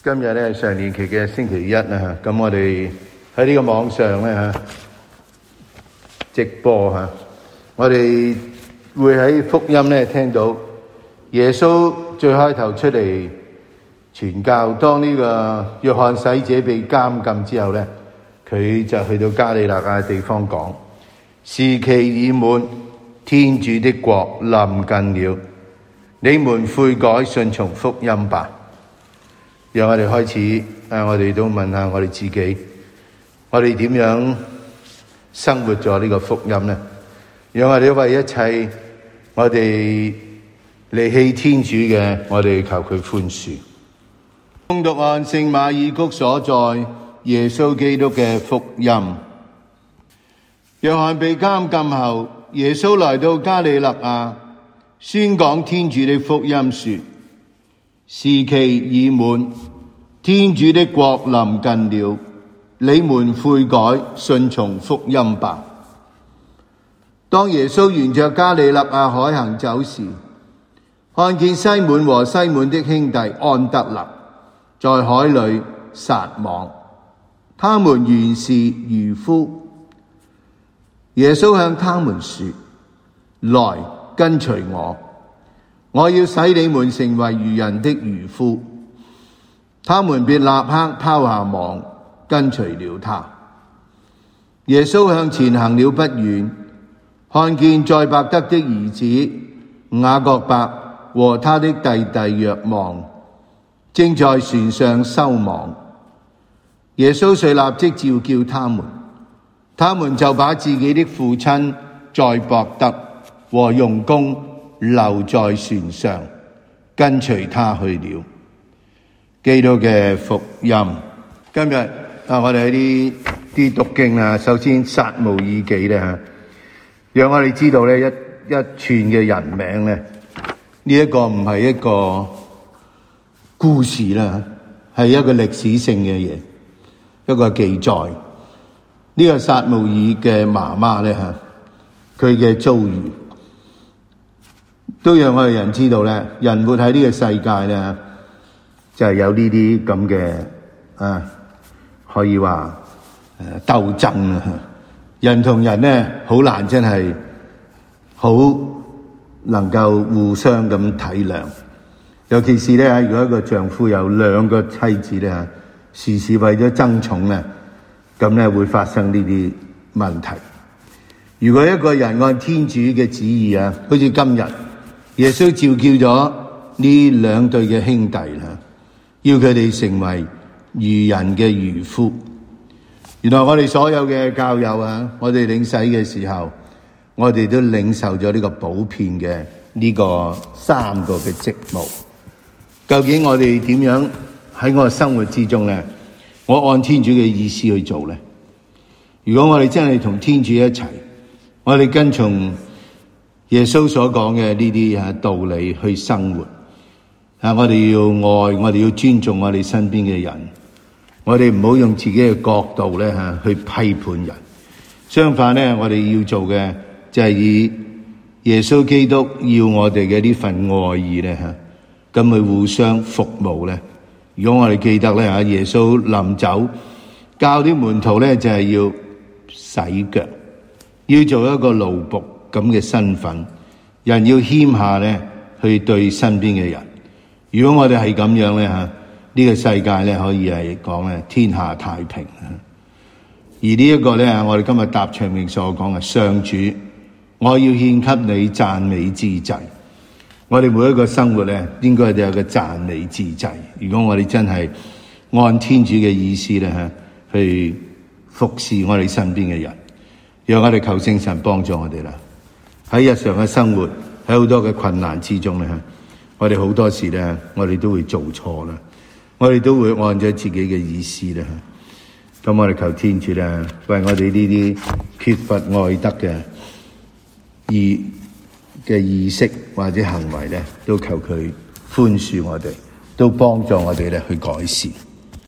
今日咧常年期嘅星期一啊，咁我哋喺呢個網上咧直播我哋會喺福音咧聽到耶穌最開頭出嚟傳教，當呢個約翰洗者被監禁之後咧，佢就去到加里肋亞地方講：時期已滿，天主的國臨近了，你們悔改順從福音吧。讓我哋開始，我哋都問下我哋自己，我哋點樣生活咗呢個福音呢？讓我哋為一切我哋離棄天主嘅，我哋求佢寬恕。恭讀按聖馬爾谷所載耶穌基督嘅福音。約翰被監禁後，耶穌來到加里肋亞，宣講天主的福音，說：時期已滿，天主的國臨近了，你們悔改順從福音吧。當耶穌沿着加里肋亞海行走時，看見西滿和西滿的兄弟安德肋在海裏撒網，他們原是漁夫。耶穌向他們說：來，跟隨我，我要使你們成為漁人的漁夫。他們便立刻拋下網，跟隨了他。耶穌向前行了不遠，看見載伯德的兒子雅各伯和他的弟弟若望正在船上收網。耶穌遂立即召叫他們，他們就把自己的父親載伯德和傭工留在船上，跟隨他去了。基督嘅福音。今日我哋喺啲讀經首先撒慕爾紀咧，讓我哋知道咧一串嘅人名咧，呢一個唔係一個故事啦，係一個歷史性嘅嘢，一個記載。呢個撒慕爾嘅媽媽咧佢嘅遭遇，都讓我哋人知道咧，人活喺呢個世界咧，就係有呢啲咁嘅可以話鬥爭啊！人同人咧好難真係好能夠互相咁體諒，尤其是咧如果一個丈夫有兩個妻子咧，時時為咗爭寵咧，咁咧會發生呢啲問題。如果一個人按天主嘅旨意好似今日耶穌召叫咗呢兩對嘅兄弟啦，要佢哋成為漁人嘅漁夫。原來我哋所有嘅教友我哋領洗嘅時候，我哋都領受咗呢個普遍嘅呢個三個嘅職務。究竟我哋點樣喺我嘅生活之中咧，我按天主嘅意思去做咧？如果我哋真係同天主一齊，我哋跟從耶穌所講嘅呢啲道理去生活，我哋要愛，我哋要尊重我哋身邊嘅人，我哋唔好用自己嘅角度咧去批判人。相反咧，我哋要做嘅就係以耶穌基督要我哋嘅呢份愛意咧咁去互相服務咧。如果我哋記得咧耶穌臨走教啲門徒咧，就係要洗腳，要做一個奴僕咁嘅身份，人要謙下咧去對身邊嘅人。如果我哋係咁樣咧呢個世界咧可以係講咧天下太平。而呢一個咧我哋今日答唱詠所講嘅上主，我要獻給你讚美之祭。我哋每一個生活咧應該都有個讚美之祭。如果我哋真係按天主嘅意思咧去服侍我哋身邊嘅人，讓我哋求聖神幫助我哋啦。喺日常嘅生活，喺好多嘅困難之中咧，我哋好多時咧，我哋都會做錯啦，我哋都會按咗自己嘅意思啦。咁我哋求天主咧，為我哋呢啲缺乏愛德嘅意識或者行為咧，都求佢寬恕我哋，都幫助我哋咧去改善。